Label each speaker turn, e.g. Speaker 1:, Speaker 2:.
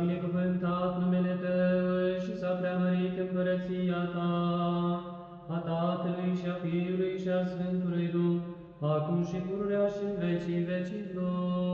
Speaker 1: binecuvântat numele Tău și s-a preamărit împărăția Ta, a Tatălui și a Fiului și a Sfântului Duh, acum și pururea și în vecii vecilor.